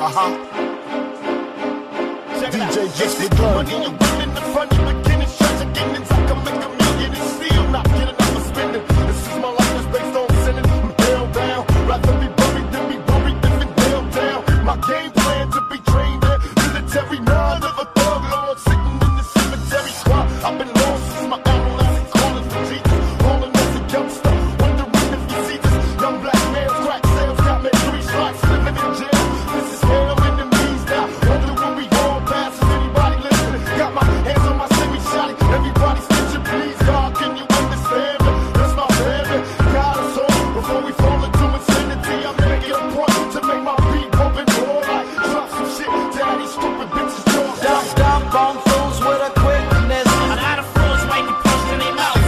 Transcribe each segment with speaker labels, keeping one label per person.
Speaker 1: DJ just begun.
Speaker 2: Money you win in the front, you beginning shots against. I can make a million and still not get enough for spending. This is my life, it's based on sinning. I'm held down. Rather be buried than be worried than been held down. My game plan to be trained in military mind of a thug lord sitting in the cemetery squad. I've been lost since my adolescent calling for Jesus. Rolling as a youngster, wondering if you see this young black man's crack sales got me 3 strikes living in jail. This is hell in the knees now. Wonder when we all pass. Is anybody listening? Got my hands on my semi-shotty. Everybody stitching, please God, can you understand me? That's my family. God is home before we fall into insanity. I'm making a point to make my beat pumping more like drop some shit. Daddy stupid bitches jaw.
Speaker 3: Dump on fools with a quickness.
Speaker 4: A lot of fools might be punched in their mouth.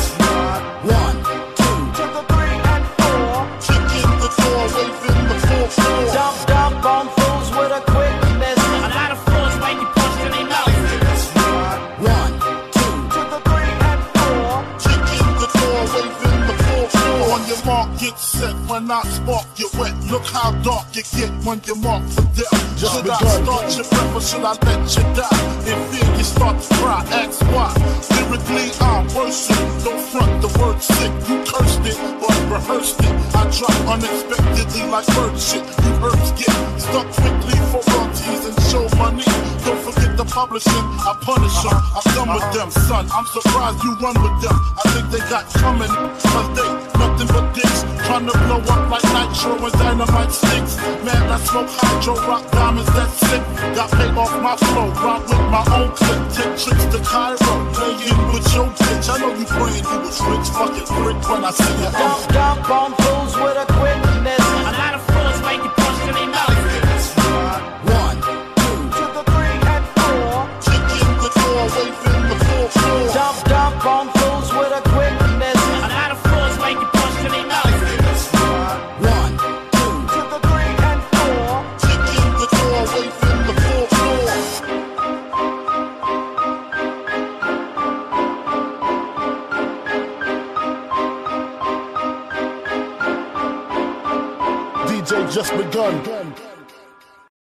Speaker 1: 1, 2
Speaker 3: To the 3 and 4.
Speaker 1: kick in the door, waving the 4th floor.
Speaker 3: Dump on fools with a quickness.
Speaker 4: A lot of fools might be punched in their mouth.
Speaker 1: 1, 2
Speaker 3: To the 3 and 4.
Speaker 1: kick in the door, waving the 4th floor. On your mark, get set. When I spark, you wet. Look how dark you get when you mark for death. Should I start your breath or should I let you die? In fear you start to cry, ask why. Lyrically I'm worship. Don't front the word sick. You cursed it, but rehearsed it. I drop unexpectedly like bird shit. You herbs get stuck quickly for royalties and show money. Don't forget the publishing. I punish them. I come with them, son. I'm surprised you run with them. I think they got coming, cause they nothing but dicks. Trying to blow up like nitro and dynamite sticks. Man, I smoke hydro, rock diamonds, that's sick. Got paid off my flow, rock with my own clip. Take trips to Cairo, playing with your bitch. I know you praying you was rich, fucking prick when I see you.
Speaker 3: Dump on fools with a quickness.
Speaker 4: A lot of fools might be punched in their mouth.
Speaker 1: 1, 2
Speaker 3: To the 3 and 4.
Speaker 1: kick in the door, waving the 4th floor.
Speaker 3: Dump on fools with a quickness.
Speaker 4: A lot of fools might be punched in their mouth.
Speaker 1: 1, 2
Speaker 3: To the 3 and 4.
Speaker 1: kick in the door, waving the 4th floor. DJ just begun.